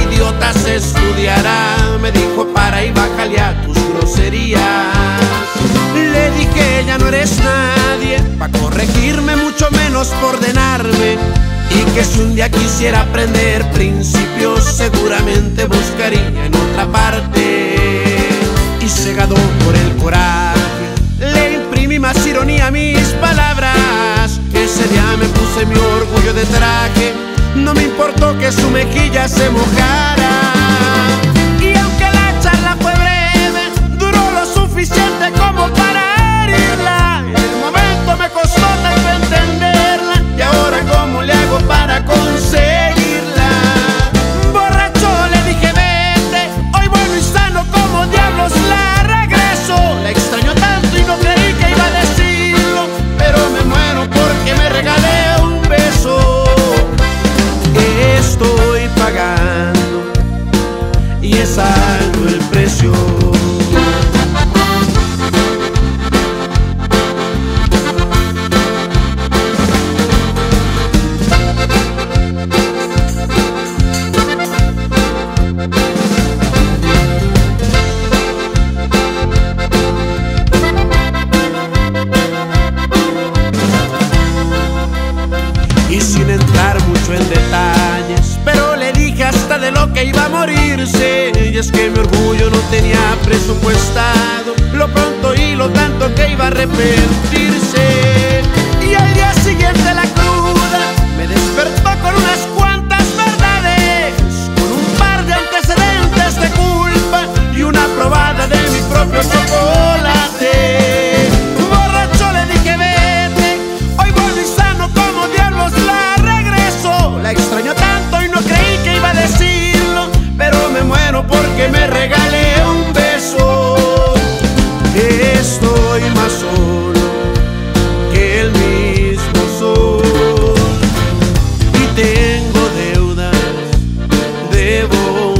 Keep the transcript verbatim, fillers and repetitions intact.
idiota se estudiará. Me dijo para y bájale a tus groserías. Le dije ya no eres nadie pa' corregirme, mucho menos por ordenarme. Y que si un día quisiera aprender principios, seguramente buscaría en otra parte. Y cegado por el coraje, le imprimí más ironía a mis palabras. Ese día me puse mi orgullo de traje, no me importó que su mejilla se mojara. Y aunque la charla fue breve, duró lo suficiente como para herirla. En el momento me costó tanto entenderla, y ahora cómo le hago para conseguirla. Borracho le dije vete, hoy bueno y sano como diablos la regreso. La extraño tanto y no creí que iba a decirlo, pero me muero porque me regalé un beso. Estoy pagando y es alto el precio. Y sin entrar mucho en detalles, pero le dije hasta de lo que iba a morirse. Y es que mi orgullo no tenía presupuestado lo pronto y lo tanto que iba a arrepentirse. Y al día siguiente la cruda me despertó con unas cuantas verdades, con un par de antecedentes de culpa y una probada de mi propio chocolate. Borracho le dije vete, hoy vuelvo y sano como diablos la regreso. La extraño tanto y no creí que iba a decirlo, pero me muero porque me regalé un beso. Estoy más solo que el mismo sol y tengo deudas, debo